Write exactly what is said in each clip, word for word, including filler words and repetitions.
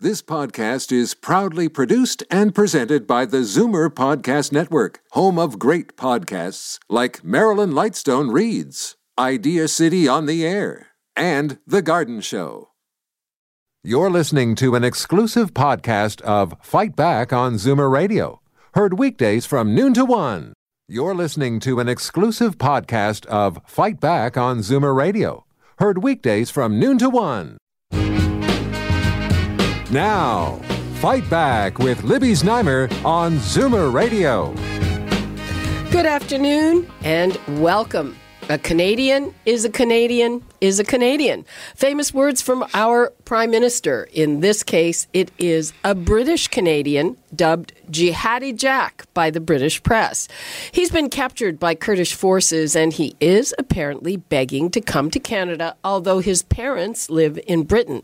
This podcast is proudly produced and presented by the Zoomer Podcast Network, home of great podcasts like Marilyn Lightstone Reads, Idea City on the Air, and The Garden Show. You're listening to an exclusive podcast of Fight Back on Zoomer Radio, heard weekdays from noon to one. You're listening to an exclusive podcast of Fight Back on Zoomer Radio, heard weekdays from noon to one. Now, Fight Back with Libby Znaimer on Zoomer Radio. Good afternoon and welcome. A Canadian is a Canadian is a Canadian. Famous words from our Prime Minister. In this case, it is a British Canadian dubbed Jihadi Jack by the British press. He's been captured by Kurdish forces and he is apparently begging to come to Canada, although his parents live in Britain.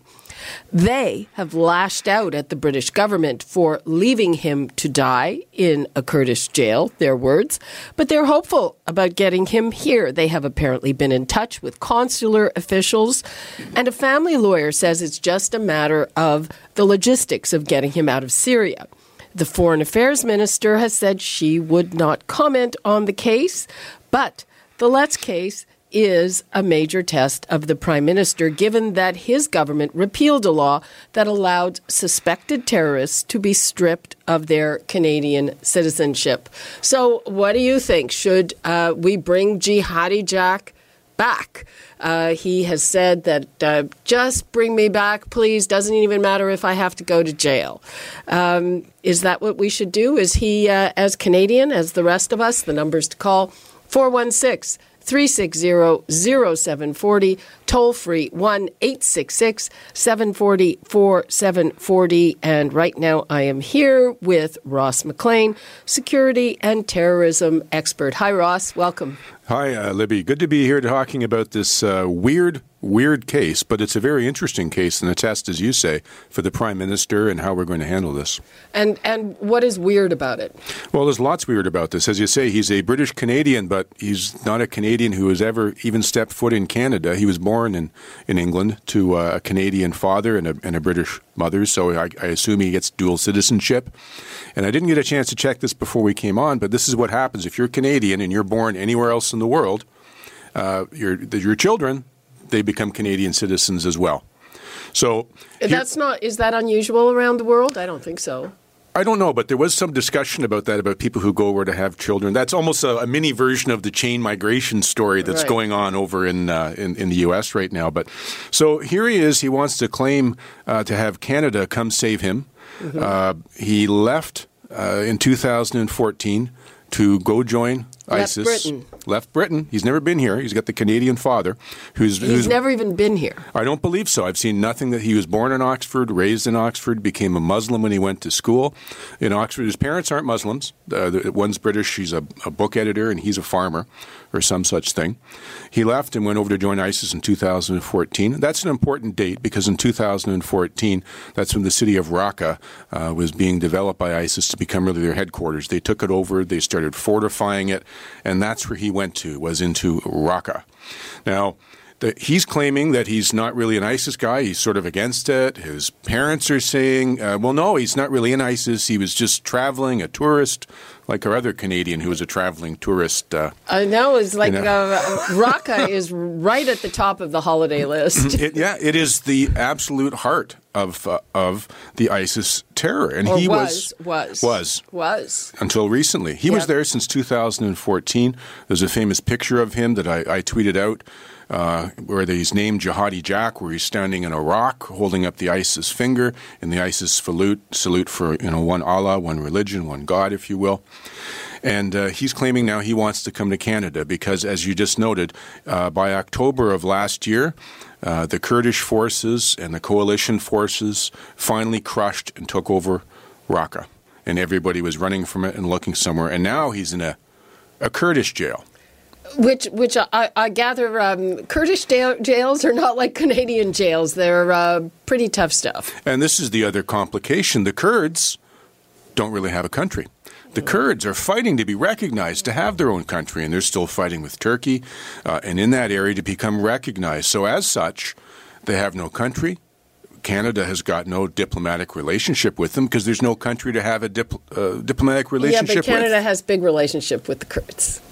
They have lashed out at the British government for leaving him to die in a Kurdish jail, their words, but they're hopeful about getting him here. They have apparently been in touch with consular officials, and a family lawyer says it's just a matter of the logistics of getting him out of Syria. The Foreign Affairs Minister has said she would not comment on the case, but the Letts case is a major test of the Prime Minister, given that his government repealed a law that allowed suspected terrorists to be stripped of their Canadian citizenship. So what do you think? Should uh, we bring Jihadi Jack back? Uh, he has said that uh, just bring me back, please. Doesn't even matter if I have to go to jail. Um, is that what we should do? Is he uh, as Canadian as the rest of us? The numbers to call, four one six, three six zero, zero seven four zero, toll free one eight six six, seven four zero, four seven four zero. And right now I am here with Ross McLean, security and terrorism expert. Hi, Ross. Welcome. Hi, uh, Libby. Good to be here talking about this uh, weird, weird case, but it's a very interesting case and a test, as you say, for the Prime Minister and how we're going to handle this. And and what is weird about it? Well, there's lots weird about this. As you say, he's a British Canadian, but he's not a Canadian who has ever even stepped foot in Canada. He was born in, in England to uh, a Canadian father and a, and a British mother, so I, I assume he gets dual citizenship. And I didn't get a chance to check this before we came on, but this is what happens if you're Canadian and you're born anywhere else in the world. Uh, your your children, they become Canadian citizens as well. So that's not, is that unusual around the world? I don't think so. I don't know, but there was some discussion about that, about people who go over to have children. That's almost a, a mini version of the chain migration story that's right. going on over in, uh, in in the U S right now. But so here he is. He wants to claim uh, to have Canada come save him. Mm-hmm. Uh, he left uh, in two thousand fourteen to go join Left ISIS. Britain. Left Britain. He's never been here. He's got the Canadian father. Who's, He's who's, never even been here. I don't believe so. I've seen nothing that he was born in Oxford, raised in Oxford, became a Muslim when he went to school in Oxford. His parents aren't Muslims. Uh, the, one's British. She's a, a book editor, and he's a farmer or some such thing. He left and went over to join ISIS in two thousand fourteen. That's an important date because in two thousand fourteen, that's when the city of Raqqa uh, was being developed by ISIS to become really their headquarters. They took it over. They started fortifying it, and that's where he went to, was into Raqqa. Now, the, he's claiming that he's not really an ISIS guy. He's sort of against it. His parents are saying, uh, well, no, he's not really in ISIS. He was just traveling, a tourist, like our other Canadian who was a traveling tourist. Uh, I know. It's like you know. uh, Raqqa is right at the top of the holiday list. it, yeah, it is the absolute heart of uh, of the ISIS terror. And or he was, was, was. Was. Was. Until recently. He yep. was there since two thousand fourteen. There's a famous picture of him that I, I tweeted out uh, where he's named Jihadi Jack, where he's standing in a rock holding up the ISIS finger in the ISIS salute, salute for you know one Allah, one religion, one God, if you will. And uh, he's claiming now he wants to come to Canada because, as you just noted, uh, by October of last year, uh, the Kurdish forces and the coalition forces finally crushed and took over Raqqa. And everybody was running from it and looking somewhere. And now he's in a, a Kurdish jail. Which, which I, I gather um, Kurdish jails are not like Canadian jails. They're uh, pretty tough stuff. And this is the other complication. The Kurds don't really have a country. The Kurds are fighting to be recognized, to have their own country, and they're still fighting with Turkey uh, and in that area to become recognized. So as such, they have no country. Canada has got no diplomatic relationship with them because there's no country to have a dip, uh, diplomatic relationship with. Yeah, but Canada with. has big relationship with the Kurds.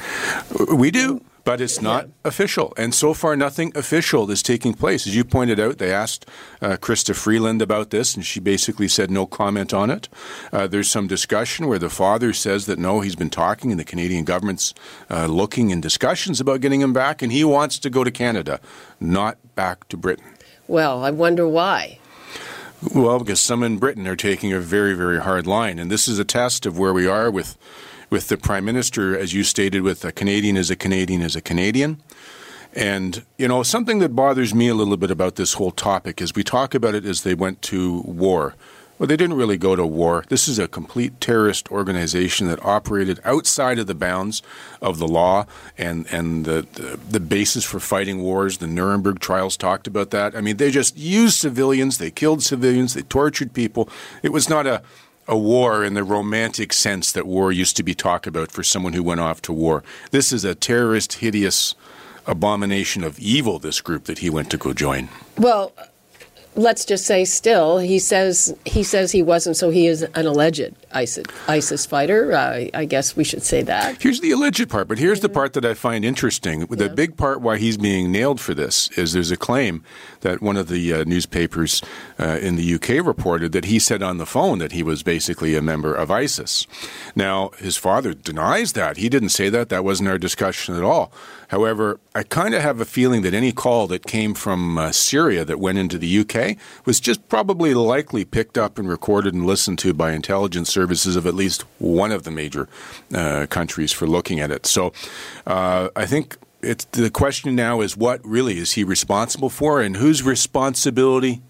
We do. But it's not yeah. official. And so far, nothing official is taking place. As you pointed out, they asked uh, Krista Freeland about this, and she basically said no comment on it. Uh, there's some discussion where the father says that no, he's been talking, and the Canadian government's uh, looking in discussions about getting him back, and he wants to go to Canada, not back to Britain. Well, I wonder why. Well, because some in Britain are taking a very, very hard line. And this is a test of where we are with with the Prime Minister, as you stated, with a Canadian is a Canadian is a Canadian. And, you know, something that bothers me a little bit about this whole topic is we talk about it as they went to war. Well, they didn't really go to war. This is a complete terrorist organization that operated outside of the bounds of the law and, and the, the, the basis for fighting wars. The Nuremberg trials talked about that. I mean, they just used civilians. They killed civilians. They tortured people. It was not a a war in the romantic sense that war used to be talked about for someone who went off to war. This is a terrorist, hideous abomination of evil, this group that he went to go join. Well, let's just say still, he says he says he wasn't, so he is an alleged ISIS, ISIS fighter. Uh, I guess we should say that. Here's the alleged part, but here's the part that I find interesting. The Yeah. big part why he's being nailed for this is there's a claim that one of the uh, newspapers uh, in the U K reported that he said on the phone that he was basically a member of ISIS. Now, his father denies that. He didn't say that. That wasn't our discussion at all. However, I kind of have a feeling that any call that came from uh, Syria that went into the U K was just probably likely picked up and recorded and listened to by intelligence services of at least one of the major uh, countries for looking at it. So uh, I think it's, the question now is what really is he responsible for and whose responsibility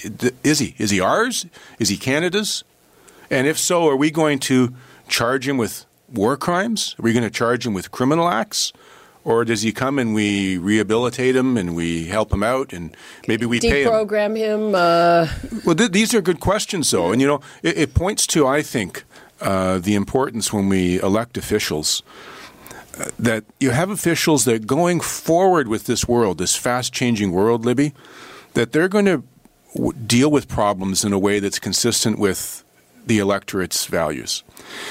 is he? Is he ours? Is he Canada's? And if so, are we going to charge him with war crimes? Are we going to charge him with criminal acts? Or does he come and we rehabilitate him and we help him out and maybe we pay him? Deprogram him? Uh... Well, th- these are good questions, though. And, you know, it, it points to, I think, uh, the importance when we elect officials, uh, that you have officials that going forward with this world, this fast-changing world, Libby, that they're going to w- deal with problems in a way that's consistent with the electorate's values.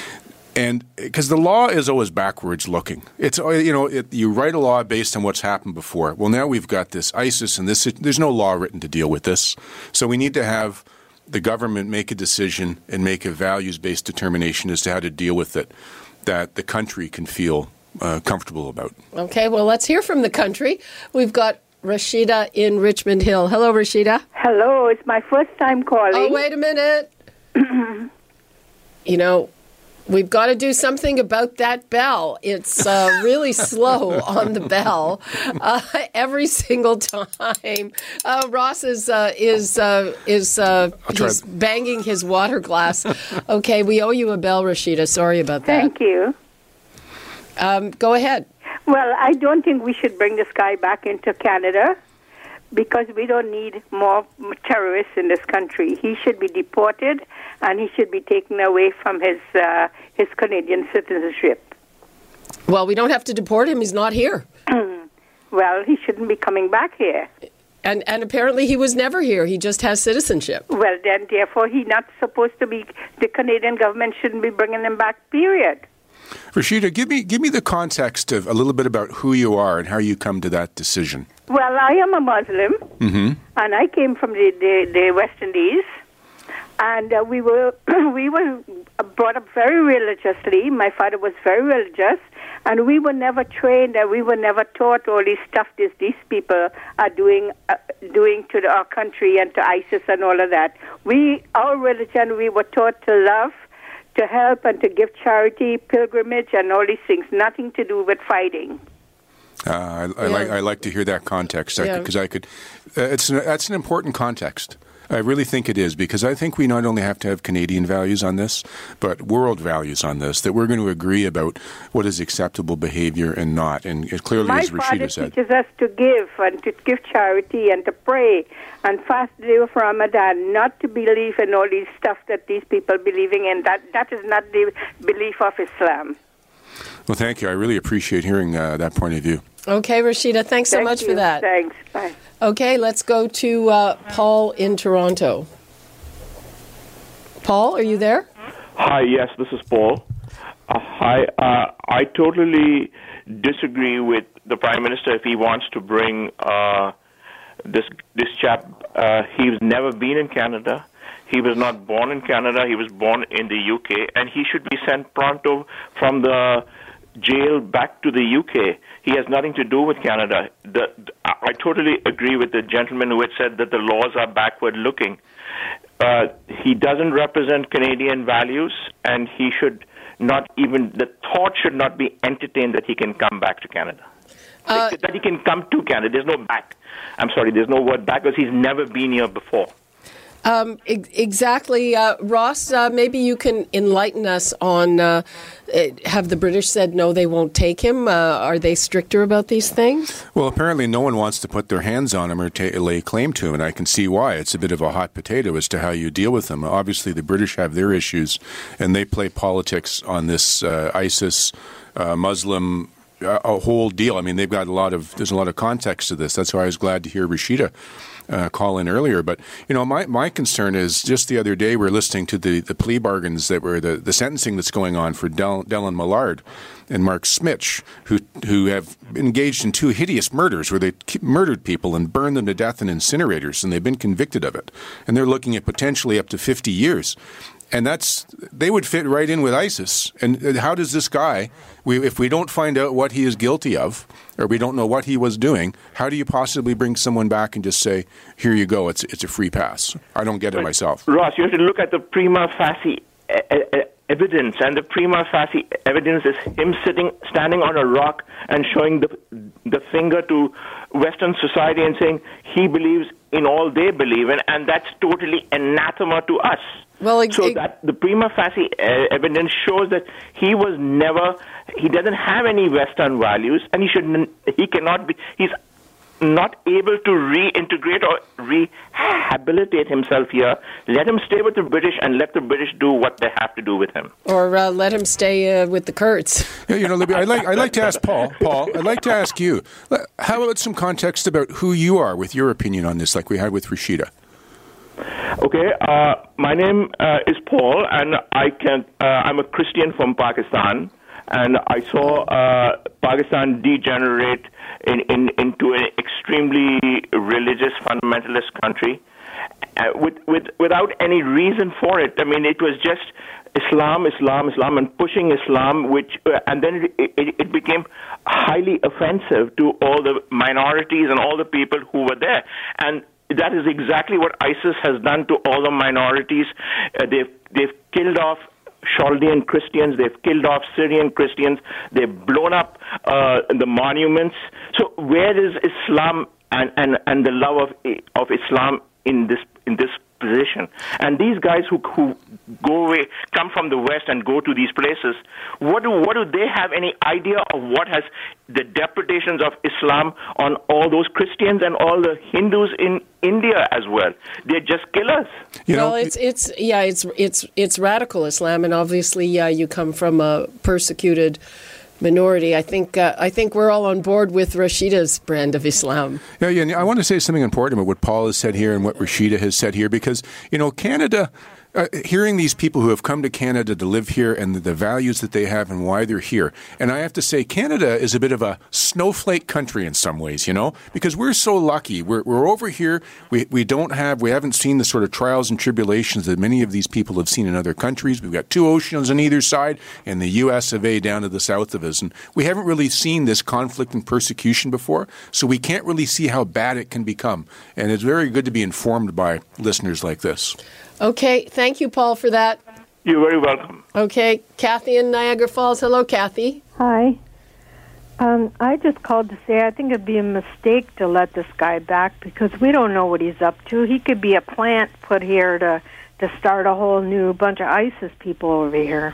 And because the law is always backwards looking. It's, you know, it, you write a law based on what's happened before. Well, now we've got this ISIS and this, there's no law written to deal with this. So we need to have the government make a decision and make a values-based determination as to how to deal with it that the country can feel uh, comfortable about. Okay, well, let's hear from the country. We've got Rashida in Richmond Hill. Hello, Rashida. Hello, it's my first time calling. Oh, wait a minute. You know, we've got to do something about that bell. It's uh, really slow on the bell uh, every single time. Uh, Ross is uh, is uh, is uh, he's banging his water glass. Okay, we owe you a bell, Rashida. Sorry about that. Thank you. Um, go ahead. Well, I don't think we should bring this guy back into Canada because we don't need more terrorists in this country. He should be deported and he should be taken away from his uh, his Canadian citizenship. Well, we don't have to deport him. He's not here. Well, he shouldn't be coming back here. And and apparently he was never here. He just has citizenship. Well, then, therefore, he's not supposed to be, the Canadian government shouldn't be bringing him back, period. Rashida, give me give me the context of a little bit about who you are and how you come to that decision. Well, I am a Muslim, mm-hmm. and I came from the, the, the West Indies, and uh, we were we were brought up very religiously. My father was very religious, and we were never trained, and we were never taught all this stuff that these people are doing uh, doing to the, our country and to ISIS and all of that. We, our religion, we were taught to love, to help, and to give charity, pilgrimage, and all these things. Nothing to do with fighting. Uh, I, I Yeah. like I like to hear that context because Yeah. I could. Uh, it's an, that's an important context. I really think it is because I think we not only have to have Canadian values on this, but world values on this. That we're going to agree about what is acceptable behavior and not. And it clearly, My as father Rashida said, teaches us to give and to give charity and to pray and fast the day of Ramadan, not to believe in all these stuff that these people believing in. That that is not the belief of Islam. well, thank you. I really appreciate hearing uh, that point of view. Okay, Rashida, thanks so Thank much you. for that. Thanks. Bye. Okay, let's go to uh, Paul in Toronto. Paul, are you there? Hi, yes, this is Paul. Uh, hi, uh, I totally disagree with the Prime Minister if he wants to bring uh, this this chap. Uh, he's never been in Canada. He was not born in Canada. He was born in the U K, and he should be sent pronto from the jail back to the U K. He has nothing to do with Canada. The, I totally agree with the gentleman who had said that the laws are backward-looking. Uh, he doesn't represent Canadian values, and he should not even, the thought should not be entertained that he can come back to Canada. Uh, that he can come to Canada. There's no back. I'm sorry, there's no word back because he's never been here before. Um, e- exactly. Uh, Ross, uh, maybe you can enlighten us on, uh, have the British said no, they won't take him? Uh, are they stricter about these things? Well, apparently no one wants to put their hands on him or ta- lay claim to him, and I can see why. It's a bit of a hot potato as to how you deal with them. Obviously, the British have their issues, and they play politics on this uh, ISIS, uh, Muslim, uh, a whole deal. I mean, they've got a lot of, there's a lot of context to this. That's why I was glad to hear Rashida Uh, call in earlier. But, you know, my, my concern is just the other day we're listening to the, the plea bargains that were the, the sentencing that's going on for Del, Dylan Millard and Mark Smitch, who who have engaged in two hideous murders where they murdered people and burned them to death in incinerators, and they've been convicted of it. And they're looking at potentially up to fifty years. And that's, they would fit right in with ISIS. And how does this guy, we, if we don't find out what he is guilty of, or we don't know what he was doing, how do you possibly bring someone back and just say, here you go, it's it's a free pass? I don't get it but, myself. Ross, you have to look at the prima facie e- e- evidence, and the prima facie evidence is him sitting, standing on a rock and showing the the finger to Western society and saying he believes in all they believe in, and that's totally anathema to us. Well, ex- so that the prima facie uh, evidence shows that he was never, he doesn't have any Western values, and he should, he cannot be, he's not able to reintegrate or rehabilitate himself here. Let him stay with the British and let the British do what they have to do with him. Or uh, let him stay uh, with the Kurds. Yeah, you know, Libby, I'd like, I'd like to ask Paul, Paul, I'd like to ask you, how about some context about who you are with your opinion on this, like we had with Rashida? Okay, uh, my name uh, is Paul, and I can. Uh, I'm a Christian from Pakistan, and I saw uh, Pakistan degenerate in, in, into an extremely religious fundamentalist country, uh, with, with without any reason for it. I mean, it was just Islam, Islam, Islam, and pushing Islam, which uh, and then it, it, it became highly offensive to all the minorities and all the people who were there, and that is exactly what ISIS has done to all the minorities. Uh, they've they've killed off Chaldean Christians. They've killed off Syrian Christians. They've blown up uh, the monuments. So where is Islam and, and, and the love of of Islam in this in this position? And these guys who who go away, come from the West and go to these places, what do what do they have any idea of what has the depredations of Islam on all those Christians and all the Hindus in India as well? They're just killers. You well, know, it's it's yeah, it's it's it's radical Islam, and obviously, yeah, you come from a persecuted minority. I think uh, I think we're all on board with Rashida's brand of Islam. Yeah, yeah. And I want to say something important about what Paul has said here and what Rashida has said here, because you know, Canada. Uh, hearing these people who have come to Canada to live here and the, the values that they have and why they're here. And I have to say, Canada is a bit of a snowflake country in some ways, you know, because we're so lucky. We're, we're over here. We, we don't have, we haven't seen the sort of trials and tribulations that many of these people have seen in other countries. We've got two oceans on either side and the U S of A down to the south of us. And we haven't really seen this conflict and persecution before. So we can't really see how bad it can become. And it's very good to be informed by listeners like this. Okay, thank you, Paul, for that. You're very welcome. Okay, Kathy in Niagara Falls. Hello, Kathy. Hi. Um, I just called to say I think it'd be a mistake to let this guy back because we don't know what he's up to. He could be a plant put here to, to start a whole new bunch of ISIS people over here.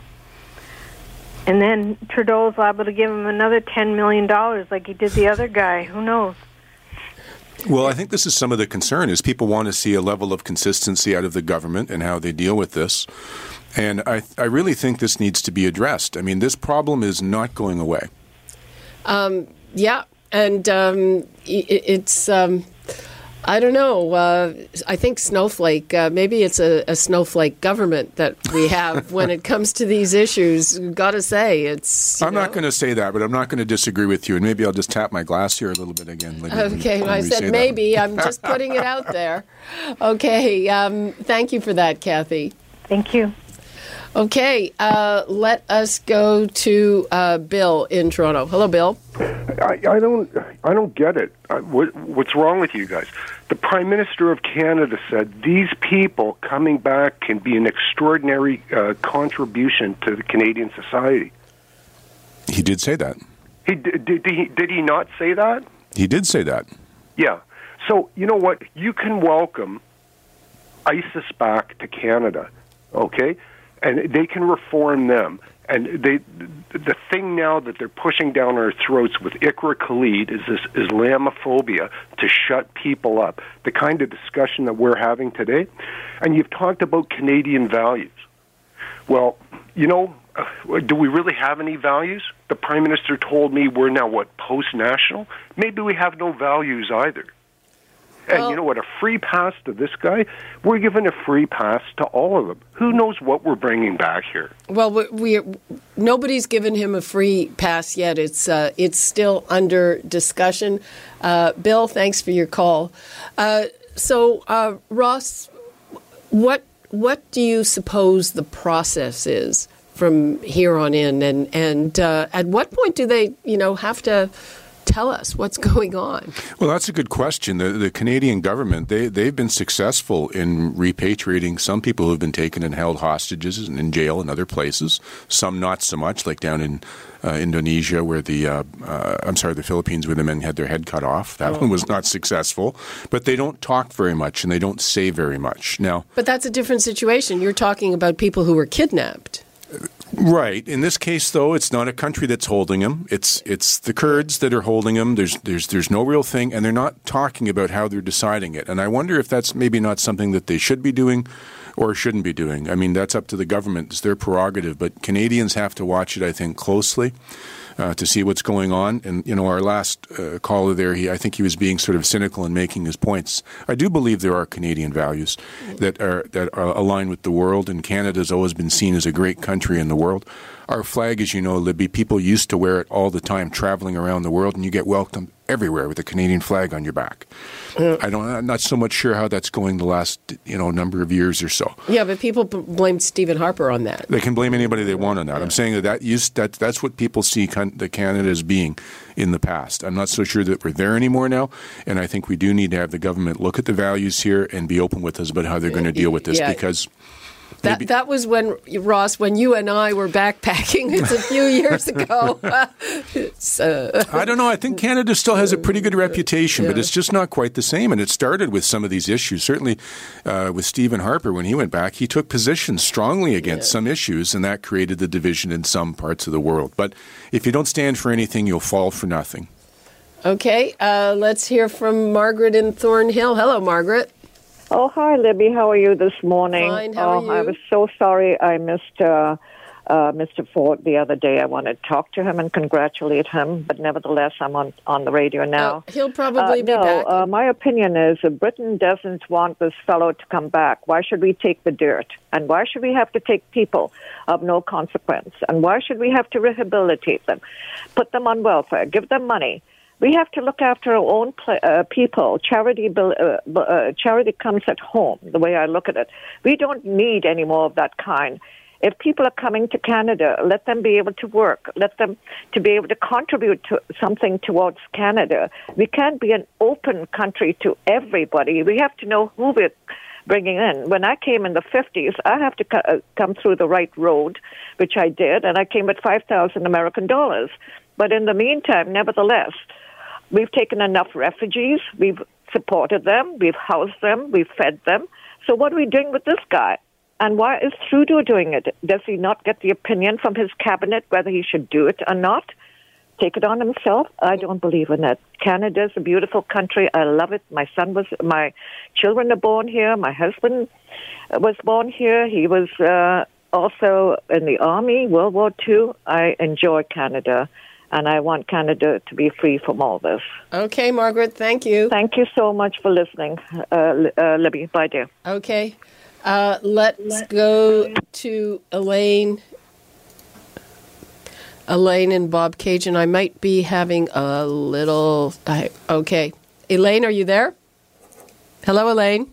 And then Trudeau's liable to give him another ten million dollars like he did the other guy. Who knows? Well, I think this is some of the concern is people want to see a level of consistency out of the government and how they deal with this. And I, I really think this needs to be addressed. I mean, this problem is not going away. Um, yeah. and um, it, it's. Um, I don't know. Uh, I think snowflake, uh, maybe it's a, a snowflake government that we have when it comes to these issues. Got to say, it's. I'm know. not going to say that, but I'm not going to disagree with you. And maybe I'll just tap my glass here a little bit again. Like okay, when, when I said maybe. I'm just putting it out there. Okay. Um, thank you for that, Kathy. Thank you. Okay. Uh, let us go to uh, Bill in Toronto. Hello, Bill. I, I don't. I don't get it. I, what, what's wrong with you guys? The Prime Minister of Canada said these people coming back can be an extraordinary uh, contribution to the Canadian society. He did say that. He did. Did he, did he not say that? He did say that. Yeah. So you know what? You can welcome ISIS back to Canada, okay, and they can reform them. And they, the thing now that they're pushing down our throats with Iqra Khalid is this Islamophobia to shut people up, the kind of discussion that we're having today. And you've talked about Canadian values. Well, you know, do we really have any values? The Prime Minister told me we're now, what, post-national? Maybe we have no values either. And well, you know what, a free pass to this guy, we're giving a free pass to all of them. Who knows what we're bringing back here? Well, we, we nobody's given him a free pass yet. It's uh, it's still under discussion. Uh, Bill, thanks for your call. Uh, so, uh, Ross, what what do you suppose the process is from here on in, and and uh, at what point do they, you know, have to tell us what's going on? Well, that's a good question. The, the Canadian government, they, they've been successful in repatriating some people who have been taken and held hostages and in jail in other places, some not so much, like down in uh, Indonesia where the, uh, uh, I'm sorry, the Philippines where the men had their head cut off. That oh. one was not successful. But they don't talk very much and they don't say very much. Now, but that's a different situation. You're talking about people who were kidnapped. Right. In this case, though, it's not a country that's holding him. It's it's the Kurds that are holding him. There's there's there's no real thing, and they're not talking about how they're deciding it. And I wonder if that's maybe not something that they should be doing or shouldn't be doing. I mean, that's up to the government. It's their prerogative. But Canadians have to watch it, I think, closely. Uh, to see what's going on. And, you know, our last uh, caller there, he, I think he was being sort of cynical in making his points. I do believe there are Canadian values that are that are aligned with the world, and Canada's always been seen as a great country in the world. Our flag, as you know, Libby, people used to wear it all the time traveling around the world, and you get welcomed everywhere with a Canadian flag on your back. Uh, I don't, I'm not so much sure how that's going the last, you know, number of years or so. Yeah, but people b- blame Stephen Harper on that. They can blame anybody they want on that. Yeah. I'm saying that, that, used, that that's what people see con- the Canada as being in the past. I'm not so sure that we're there anymore now, and I think we do need to have the government look at the values here and be open with us about how they're going to deal with this, yeah. because... That Maybe. that was when, Ross, when you and I were backpacking. It's a few years ago. it's, uh, I don't know. I think Canada still has a pretty good reputation, yeah. but it's just not quite the same. And it started with some of these issues. Certainly uh, with Stephen Harper, when he went back, he took positions strongly against yeah. some issues, and that created the division in some parts of the world. But if you don't stand for anything, you'll fall for nothing. Okay. Uh, let's hear from Margaret in Thornhill. Hello, Margaret. Oh, hi, Libby. How are you this morning? Fine. How oh, are you? I was so sorry I missed uh, uh, Mister Ford the other day. I wanted to talk to him and congratulate him, but nevertheless, I'm on, on the radio now. Oh, he'll probably uh, be no, back. Uh, my opinion is if Britain doesn't want this fellow to come back, why should we take the dirt? And why should we have to take people of no consequence? And why should we have to rehabilitate them, put them on welfare, give them money? We have to look after our own pl- uh, people. Charity bill, uh, uh, charity comes at home, the way I look at it. We don't need any more of that kind. If people are coming to Canada, let them be able to work. Let them to be able to contribute to something towards Canada. We can't be an open country to everybody. We have to know who we're bringing in. When I came in the fifties, I have to co- uh, come through the right road, which I did, and I came at five thousand American dollars. But in the meantime, nevertheless, we've taken enough refugees, we've supported them, we've housed them, we've fed them. So what are we doing with this guy? And why is Trudeau doing it? Does he not get the opinion from his cabinet whether he should do it or not? Take it on himself? I don't believe in it. Canada's a beautiful country. I love it. My son was, my children are born here. My husband was born here. He was uh, also in the Army, World War Two. I enjoy Canada. And I want Canada to be free from all this. Okay, Margaret, thank you. Thank you so much for listening, uh, uh, Libby. Bye, dear. Okay. Uh, let's go to Elaine. Elaine and Bob Cajun. I might be having a little... I, okay. Elaine, are you there? Hello, Elaine.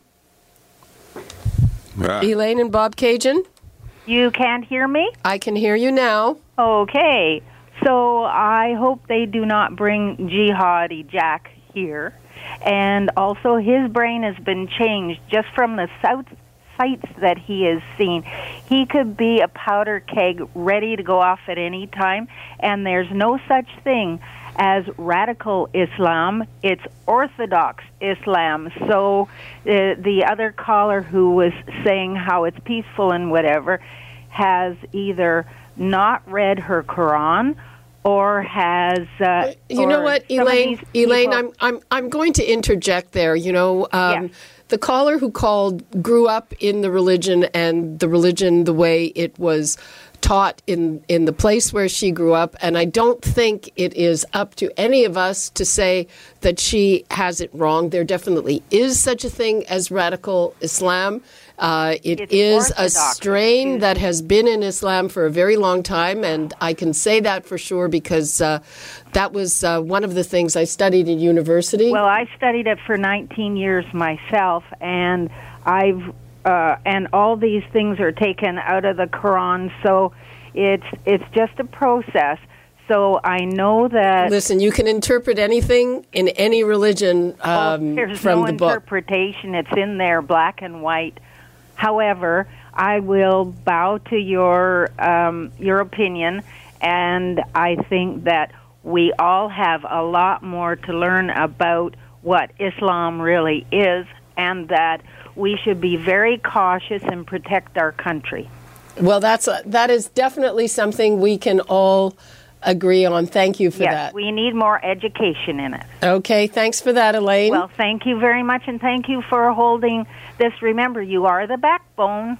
Ah. Elaine and Bob Cajun. You can't hear me? I can hear you now. Okay. So I hope they do not bring Jihadi Jack here. And also his brain has been changed just from the south sights that he has seen. He could be a powder keg ready to go off at any time, and there's no such thing as radical Islam. It's Orthodox Islam. So uh, the other caller who was saying how it's peaceful and whatever has either not read her Quran or has uh, you or know what, Elaine? Elaine, I'm I'm I'm going to interject there. You know, um, yes. The caller who called grew up in the religion, and the religion the way it was taught in in the place where she grew up, and I don't think it is up to any of us to say that she has it wrong. There definitely is such a thing as radical Islam. Uh, it It's is Orthodox. a strain that has been in Islam for a very long time, and I can say that for sure because uh, that was uh, one of the things I studied at university. Well, I studied it for nineteen years myself, and I've uh, and all these things are taken out of the Quran, so it's it's just a process. So I know that. Listen, you can interpret anything in any religion um, oh, there's from no the book. interpretation; it's in there, black and white. However, I will bow to your um, your opinion, and I think that we all have a lot more to learn about what Islam really is, and that we should be very cautious and protect our country. Well, that's a, that is definitely something we can all agree on. Thank you for yes, that. We need more education in it. Okay, thanks for that, Elaine. Well, thank you very much, and thank you for holding this. Remember, you are the backbone.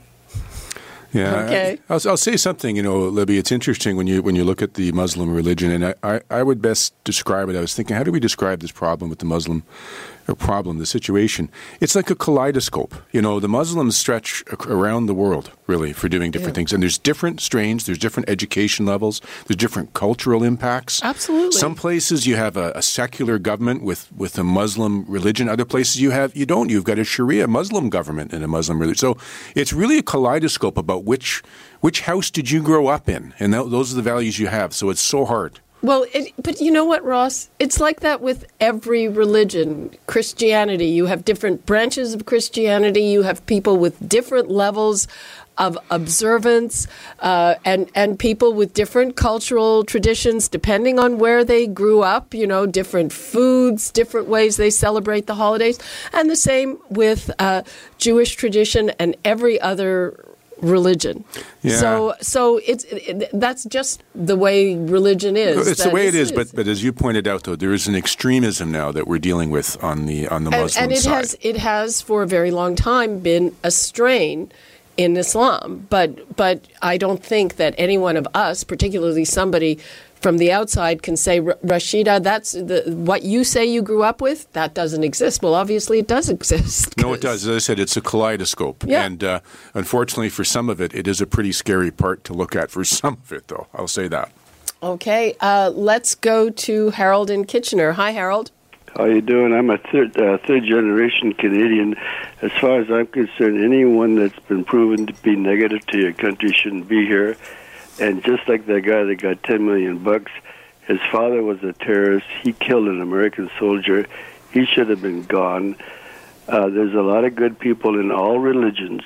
Yeah. Okay. I, I'll, I'll say something, you know, Libby. It's interesting when you when you look at the Muslim religion, and I, I, I would best describe it. I was thinking, how do we describe this problem with the Muslim or problem, the situation? It's like a kaleidoscope. You know, the Muslims stretch ac- around the world, really, for doing different Yeah. things. And there's different strains, there's different education levels, there's different cultural impacts. Absolutely. Some places you have a, a secular government with, with a Muslim religion. Other places you have you don't. You've got a Sharia Muslim government and a Muslim religion. So it's really a kaleidoscope about which which house did you grow up in, and th- those are the values you have. So it's so hard. Well, it, but you know what, Ross? It's like that with every religion. Christianity, you have different branches of Christianity. You have people with different levels of observance, uh, and and people with different cultural traditions, depending on where they grew up. You know, different foods, different ways they celebrate the holidays, and the same with uh, Jewish tradition and every other religion. Yeah. So so it's it, that's just the way religion is. It's the That way it is- is, but but as you pointed out, though, there is an extremism now that we're dealing with on the on the and, Muslim and it side. has it has for a very long time been a strain in Islam, but but I don't think that any one of us, particularly somebody from the outside, can say, Rashida, that's the, what you say you grew up with, that doesn't exist. Well, obviously it does exist. No, it does. As I said, it's a kaleidoscope. Yeah. And uh, unfortunately, for some of it, it is a pretty scary part to look at. For some of it, though, I'll say that. Okay, uh, let's go to Harold in Kitchener. Hi, Harold. How you doing? I'm a third uh, third generation Canadian. As far as I'm concerned, anyone that's been proven to be negative to your country shouldn't be here. And just like that guy that got ten million bucks, his father was a terrorist. He killed an American soldier. He should have been gone. Uh, there's a lot of good people in all religions,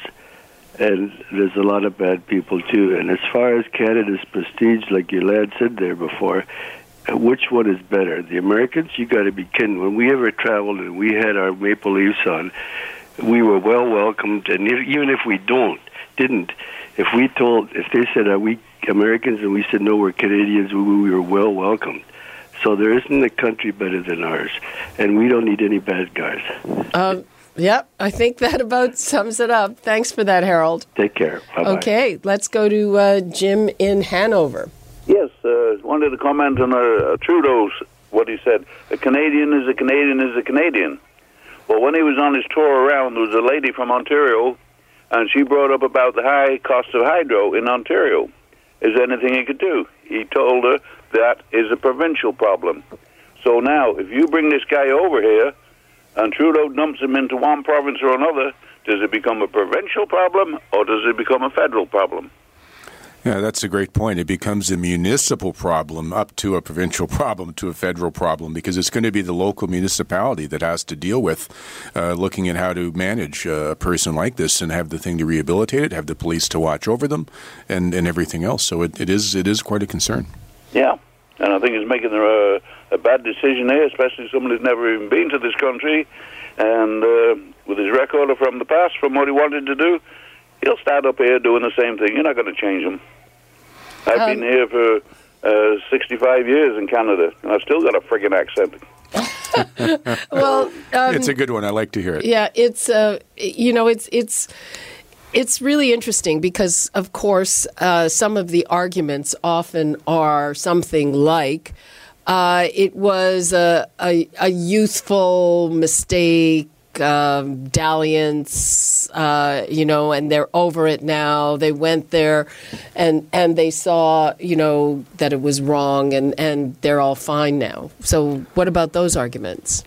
and there's a lot of bad people too. And as far as Canada's prestige, like your lad said there before, which one is better? The Americans? You got to be kidding. When we ever traveled and we had our maple leaves on, we were well welcomed. And if, even if we don't, didn't, if we told, if they said, are we Americans? And we said, no, we're Canadians, we, we were well welcomed. So there isn't a country better than ours. And we don't need any bad guys. Um, yep, I think that about sums it up. Thanks for that, Harold. Take care. Bye-bye. Okay, let's go to uh, Jim in Hanover. Yes, uh, uh, wanted to comment on uh, Trudeau's, what he said. A Canadian is a Canadian is a Canadian. Well, when he was on his tour around, there was a lady from Ontario, and she brought up about the high cost of hydro in Ontario. Is there anything he could do? He told her that is a provincial problem. So now, if you bring this guy over here, and Trudeau dumps him into one province or another, does it become a provincial problem, or does it become a federal problem? Yeah, that's a great point. It becomes a municipal problem up to a provincial problem to a federal problem, because it's going to be the local municipality that has to deal with uh, looking at how to manage uh, a person like this and have the thing to rehabilitate it, have the police to watch over them, and, and everything else. So it, it is it is quite a concern. Yeah, and I think he's making a, a bad decision there, especially someone who's never even been to this country, and uh, with his record from the past, from what he wanted to do, he'll start up here doing the same thing. You're not going to change him. I've um, been here for uh, sixty-five years in Canada, and I've still got a friggin' accent. Well, um, it's a good one. I like to hear it. Yeah, it's uh, you know, it's it's it's really interesting because, of course, uh, some of the arguments often are something like uh, it was a, a, a youthful mistake. Um, dalliance, uh, you know, and they're over it now. They went there and and they saw, you know, that it was wrong, and, and they're all fine now. So what about those arguments?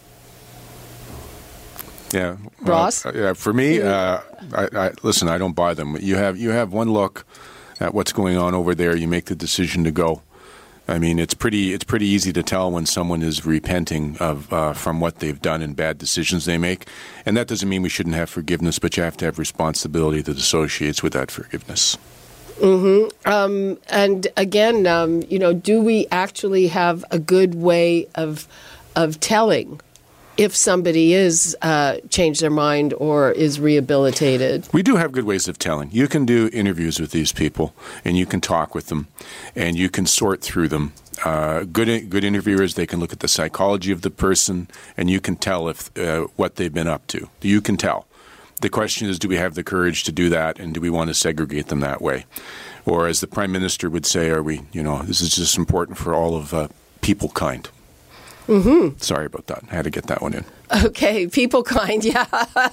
Yeah. Ross? Uh, yeah, for me, uh, I, I, listen, I don't buy them. You have, you have one look at what's going on over there. You make the decision to go. I mean, it's pretty it's pretty easy to tell when someone is repenting of uh, from what they've done and bad decisions they make. And that doesn't mean we shouldn't have forgiveness, but you have to have responsibility that associates with that forgiveness. Mm-hmm. Um, and again, um, you know, do we actually have a good way of of telling if somebody is uh, changed their mind or is rehabilitated? We do have good ways of telling. You can do interviews with these people, and you can talk with them, and you can sort through them. Uh, good good interviewers, they can look at the psychology of the person, and you can tell if uh, what they've been up to. You can tell. The question is, do we have the courage to do that, and do we want to segregate them that way? Or as the Prime Minister would say, are we, you know, this is just important for all of uh, people kind. Mm-hmm. Sorry about that. I had to get that one in. Okay, people kind, yeah.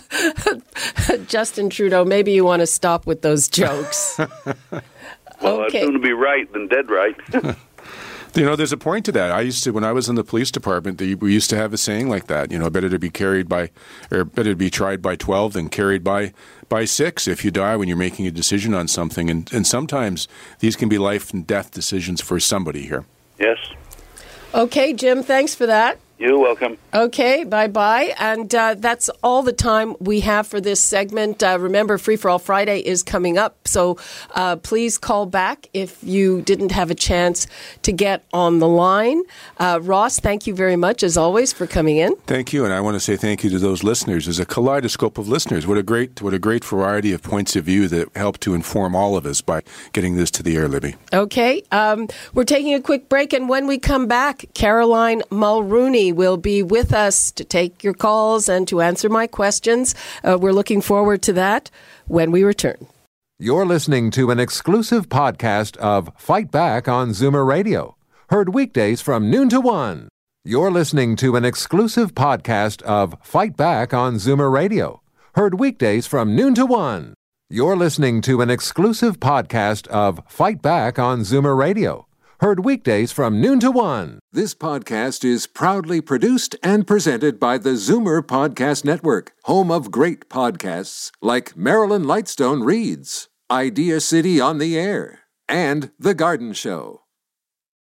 Justin Trudeau, maybe you want to stop with those jokes. Well, okay. I'd sooner be right than dead right. You know, there's a point to that. I used to, when I was in the police department, we used to have a saying like that. You know, better to be carried by, or better to be tried by twelve than carried by by six if you die when you're making a decision on something. And, and sometimes these can be life and death decisions for somebody here. Yes. Okay, Jim, thanks for that. You're welcome. Okay, bye-bye. And uh, that's all the time we have for this segment. Uh, remember, Free for All Friday is coming up, so uh, please call back if you didn't have a chance to get on the line. Uh, Ross, thank you very much, as always, for coming in. Thank you, and I want to say thank you to those listeners. There's a kaleidoscope of listeners. What a great, what a great variety of points of view that help to inform all of us by getting this to the air, Libby. Okay, um, we're taking a quick break, and when we come back, Caroline Mulrooney will be with us to take your calls and to answer my questions. Uh, we're looking forward to that when we return. You're listening to an exclusive podcast of Fight Back on Zoomer Radio. Heard weekdays from noon to one. You're listening to an exclusive podcast of Fight Back on Zoomer Radio. Heard weekdays from noon to one. You're listening to an exclusive podcast of Fight Back on Zoomer Radio. Heard weekdays from noon to one. This podcast is proudly produced and presented by the Zoomer Podcast Network, home of great podcasts like Marilyn Lightstone Reads, Idea City on the Air, and The Garden Show.